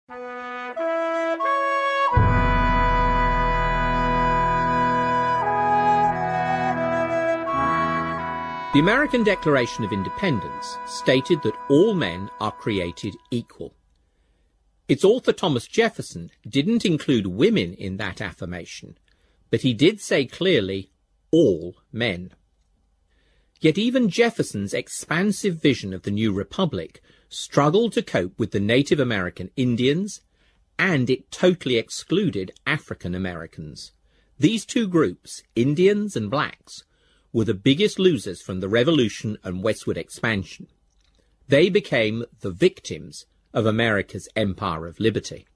The American Declaration of Independence stated that all men are created equal. Its author Thomas Jefferson didn't include women in that affirmation, but he did say clearly, all men. Yet even Jefferson's expansive vision of the new republic struggled to cope with the Native American Indians, and it totally excluded African Americans. These two groups, Indians and blacks, were the biggest losers from the Revolution and westward expansion. They became the victims of America's Empire of Liberty.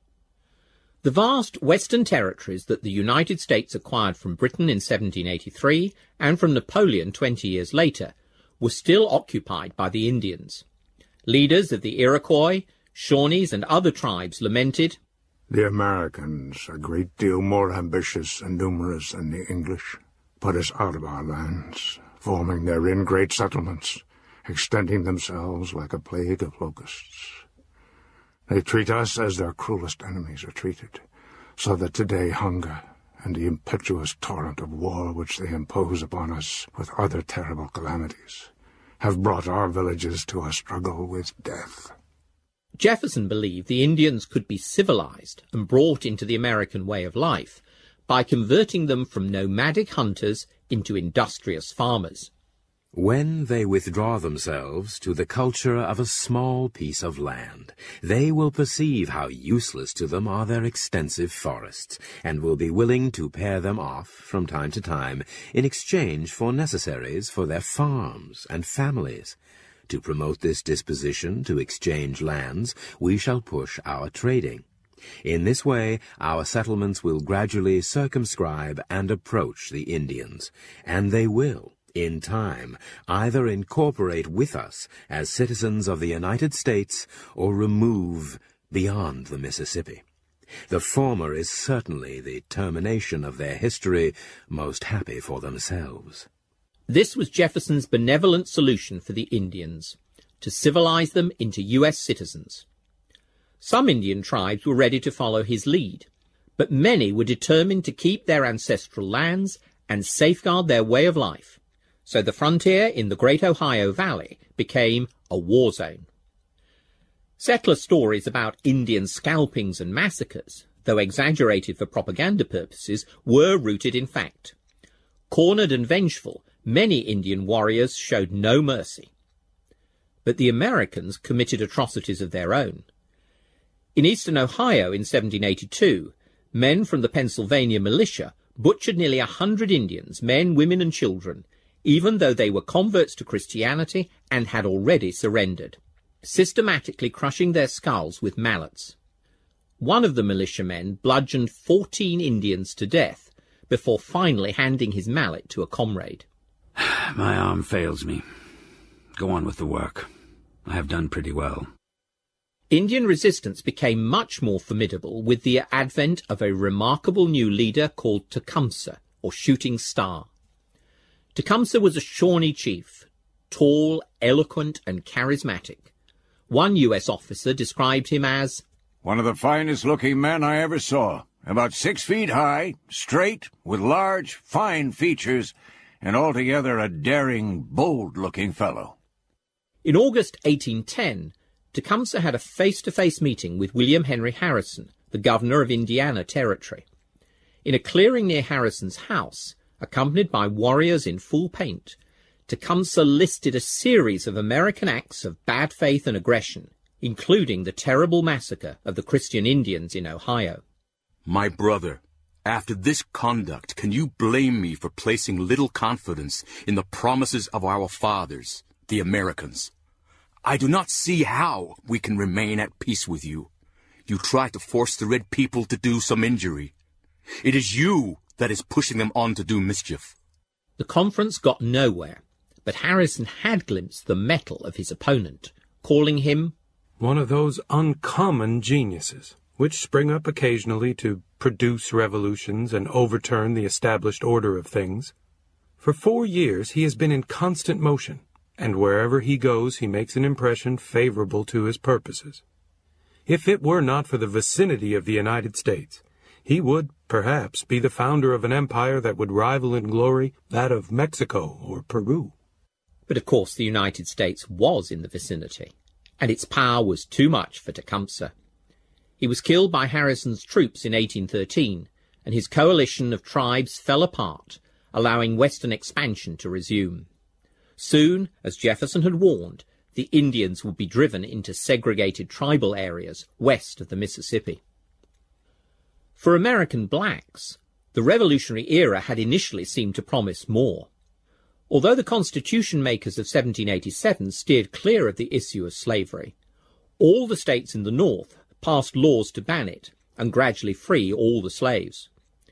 The vast western territories that the United States acquired from Britain in 1783 and from Napoleon 20 years later were still occupied by the Indians. Leaders of the Iroquois, Shawnees and other tribes lamented, "The Americans, a great deal more ambitious and numerous than the English, put us out of our lands, forming therein great settlements, extending themselves like a plague of locusts. They treat us as their cruelest enemies are treated, so that today hunger and the impetuous torrent of war which they impose upon us with other terrible calamities have brought our villages to a struggle with death." Jefferson believed the Indians could be civilized and brought into the American way of life by converting them from nomadic hunters into industrious farmers. When they withdraw themselves to the culture of a small piece of land, they will perceive how useless to them are their extensive forests, and will be willing to pair them off from time to time in exchange for necessaries for their farms and families. To promote this disposition to exchange lands, we shall push our trading. In this way, our settlements will gradually circumscribe and approach the Indians, and they will, in time, either incorporate with us as citizens of the United States or remove beyond the Mississippi. The former is certainly the termination of their history, most happy for themselves. This was Jefferson's benevolent solution for the Indians, to civilize them into U.S. citizens. Some Indian tribes were ready to follow his lead, but many were determined to keep their ancestral lands and safeguard their way of life. So the frontier in the Great Ohio Valley became a war zone. Settler stories about Indian scalpings and massacres, though exaggerated for propaganda purposes, were rooted in fact. Cornered and vengeful, many Indian warriors showed no mercy. But the Americans committed atrocities of their own. In eastern Ohio in 1782, men from the Pennsylvania militia butchered nearly 100 Indians, men, women and children, even though they were converts to Christianity and had already surrendered, systematically crushing their skulls with mallets. One of the militiamen bludgeoned 14 Indians to death before finally handing his mallet to a comrade. "My arm fails me. Go on with the work. I have done pretty well." Indian resistance became much more formidable with the advent of a remarkable new leader called Tecumseh, or Shooting Star. Tecumseh was a Shawnee chief, tall, eloquent, and charismatic. One U.S. officer described him as one of the finest-looking men I ever saw, about 6 feet high, straight, with large, fine features, and altogether a daring, bold-looking fellow. In August 1810, Tecumseh had a face-to-face meeting with William Henry Harrison, the governor of Indiana Territory. In a clearing near Harrison's house, accompanied by warriors in full paint, Tecumseh listed a series of American acts of bad faith and aggression, including the terrible massacre of the Christian Indians in Ohio. "My brother, after this conduct, can you blame me for placing little confidence in the promises of our fathers, the Americans? I do not see how we can remain at peace with you. You try to force the red people to do some injury. It is you that is pushing them on to do mischief." The conference got nowhere, but Harrison had glimpsed the mettle of his opponent, calling him one of those uncommon geniuses, which spring up occasionally to produce revolutions and overturn the established order of things. For 4 years he has been in constant motion, and wherever he goes he makes an impression favorable to his purposes. If it were not for the vicinity of the United States, he would, perhaps, be the founder of an empire that would rival in glory that of Mexico or Peru. But of course the United States was in the vicinity, and its power was too much for Tecumseh. He was killed by Harrison's troops in 1813, and his coalition of tribes fell apart, allowing Western expansion to resume. Soon, as Jefferson had warned, the Indians would be driven into segregated tribal areas west of the Mississippi. For American blacks, the Revolutionary era had initially seemed to promise more. Although the Constitution makers of 1787 steered clear of the issue of slavery, all the states in the North passed laws to ban it and gradually free all the slaves.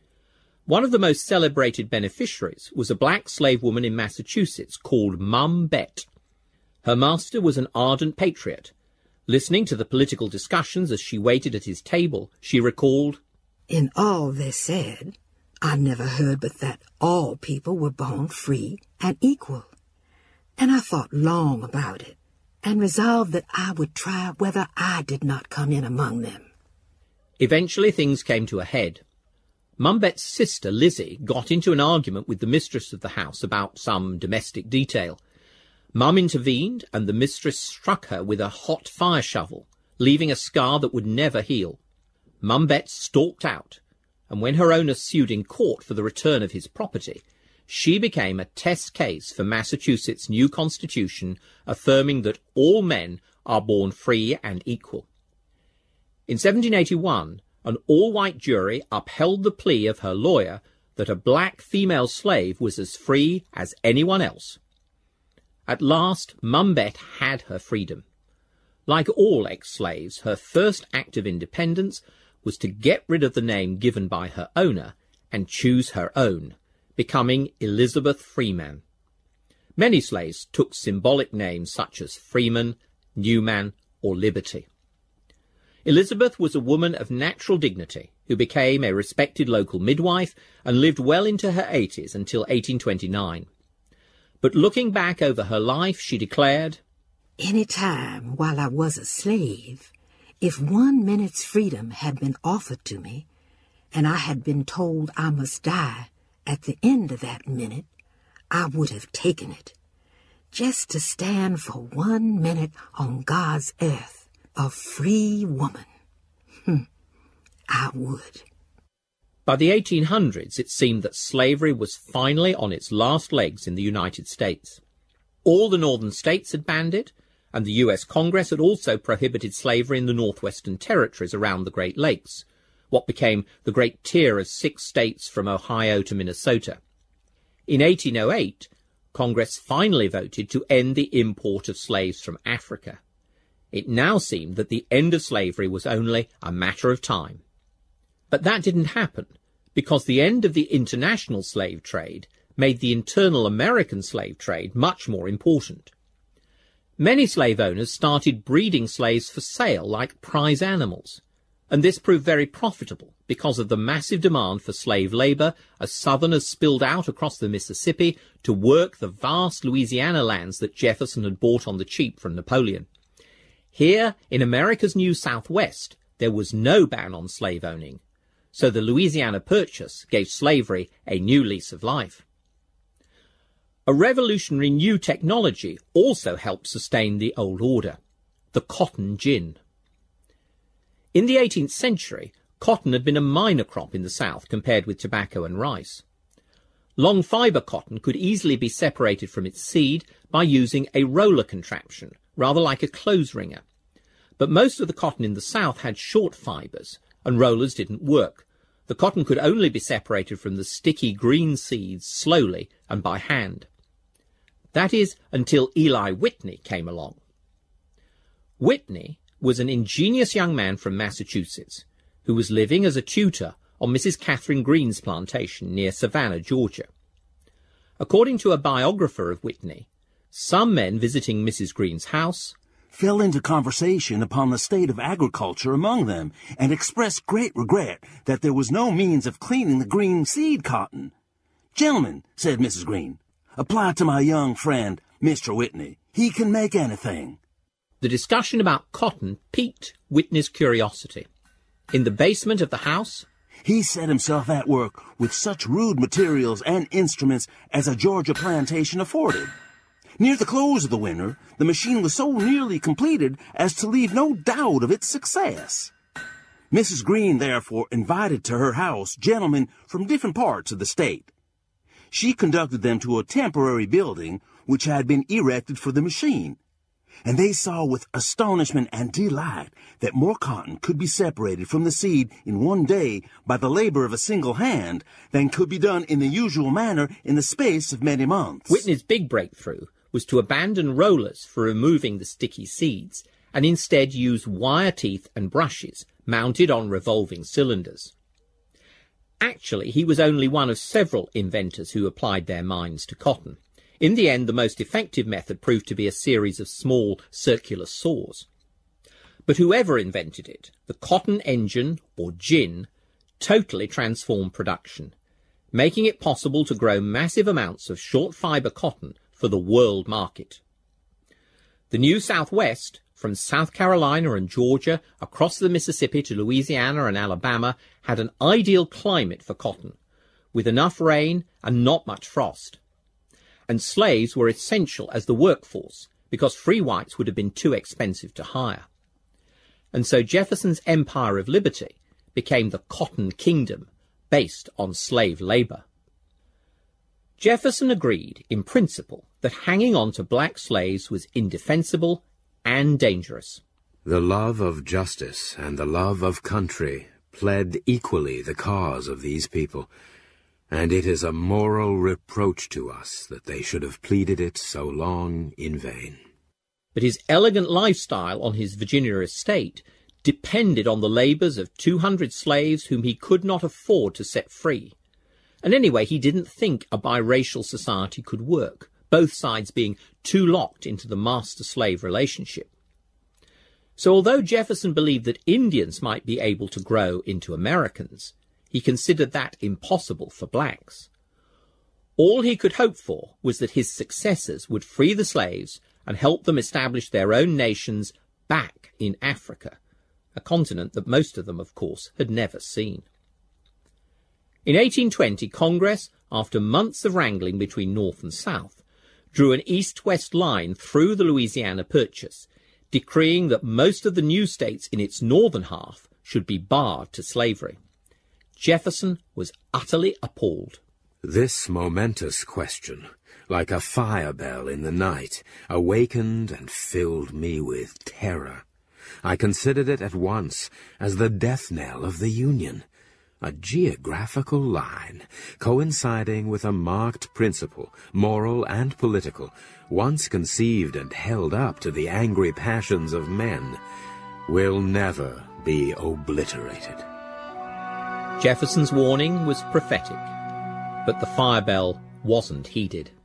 One of the most celebrated beneficiaries was a black slave woman in Massachusetts called Mum Bett. Her master was an ardent patriot. Listening to the political discussions as she waited at his table, she recalled, "In all they said, I never heard but that all people were born free and equal. And I thought long about it, and resolved that I would try whether I did not come in among them." Eventually things came to a head. Mum Bett's sister, Lizzie, got into an argument with the mistress of the house about some domestic detail. Mum intervened, and the mistress struck her with a hot fire shovel, leaving a scar that would never heal. Mum Bett stalked out, and when her owner sued in court for the return of his property, she became a test case for Massachusetts' new constitution, affirming that all men are born free and equal. In 1781, an all-white jury upheld the plea of her lawyer that a black female slave was as free as anyone else. At last, Mum Bett had her freedom. Like all ex-slaves, her first act of independence was to get rid of the name given by her owner and choose her own, becoming Elizabeth Freeman. Many slaves took symbolic names such as Freeman, Newman, or Liberty. Elizabeth was a woman of natural dignity who became a respected local midwife and lived well into her 80s until 1829. But looking back over her life, she declared, "Any time while I was a slave, if 1 minute's freedom had been offered to me, and I had been told I must die at the end of that minute, I would have taken it. Just to stand for 1 minute on God's earth, a free woman. I would." By the 1800s, it seemed that slavery was finally on its last legs in the United States. All the northern states had banned it, and the U.S. Congress had also prohibited slavery in the northwestern territories around the Great Lakes, what became the Great Tier of 6 states from Ohio to Minnesota. In 1808, Congress finally voted to end the import of slaves from Africa. It now seemed that the end of slavery was only a matter of time. But that didn't happen, because the end of the international slave trade made the internal American slave trade much more important. Many slave owners started breeding slaves for sale like prize animals, and this proved very profitable because of the massive demand for slave labor as Southerners spilled out across the Mississippi to work the vast Louisiana lands that Jefferson had bought on the cheap from Napoleon. Here, in America's New Southwest, there was no ban on slave owning, so the Louisiana Purchase gave slavery a new lease of life. A revolutionary new technology also helped sustain the old order, the cotton gin. In the 18th century, cotton had been a minor crop in the South compared with tobacco and rice. Long fibre cotton could easily be separated from its seed by using a roller contraption, rather like a clothes wringer. But most of the cotton in the South had short fibres, and rollers didn't work. The cotton could only be separated from the sticky green seeds slowly and by hand. That is, until Eli Whitney came along. Whitney was an ingenious young man from Massachusetts who was living as a tutor on Mrs. Catherine Green's plantation near Savannah, Georgia. According to a biographer of Whitney, some men visiting Mrs. Green's house fell into conversation upon the state of agriculture among them, and expressed great regret that there was no means of cleaning the green seed cotton. "Gentlemen," said Mrs. Green, "apply to my young friend, Mr. Whitney. He can make anything." The discussion about cotton piqued Whitney's curiosity. In the basement of the house, he set himself at work with such rude materials and instruments as a Georgia plantation afforded. Near the close of the winter, the machine was so nearly completed as to leave no doubt of its success. Mrs. Green therefore invited to her house gentlemen from different parts of the state. She conducted them to a temporary building which had been erected for the machine, and they saw with astonishment and delight that more cotton could be separated from the seed in one day by the labor of a single hand than could be done in the usual manner in the space of many months. Whitney's big breakthrough was to abandon rollers for removing the sticky seeds and instead use wire teeth and brushes mounted on revolving cylinders. Actually, he was only one of several inventors who applied their minds to cotton. In the end, the most effective method proved to be a series of small circular saws. But whoever invented it, the cotton engine, or gin, totally transformed production, making it possible to grow massive amounts of short fibre cotton for the world market. The New Southwest, from South Carolina and Georgia across the Mississippi to Louisiana and Alabama, had an ideal climate for cotton, with enough rain and not much frost. And slaves were essential as the workforce, because free whites would have been too expensive to hire. And so Jefferson's Empire of Liberty became the Cotton Kingdom, based on slave labour. Jefferson agreed, in principle, that hanging on to black slaves was indefensible and dangerous. The love of justice and the love of country pled equally the cause of these people, and it is a moral reproach to us that they should have pleaded it so long in vain. But his elegant lifestyle on his Virginia estate depended on the labours of 200 slaves whom he could not afford to set free. And anyway, he didn't think a biracial society could work, both sides being too locked into the master-slave relationship. So although Jefferson believed that Indians might be able to grow into Americans, he considered that impossible for blacks. All he could hope for was that his successors would free the slaves and help them establish their own nations back in Africa, a continent that most of them, of course, had never seen. In 1820, Congress, after months of wrangling between North and South, drew an east-west line through the Louisiana Purchase, decreeing that most of the new states in its northern half should be barred to slavery. Jefferson was utterly appalled. This momentous question, like a fire bell in the night, awakened and filled me with terror. I considered it at once as the death knell of the Union, a geographical line coinciding with a marked principle, moral and political, once conceived and held up to the angry passions of men, will never be obliterated. Jefferson's warning was prophetic, but the fire bell wasn't heeded.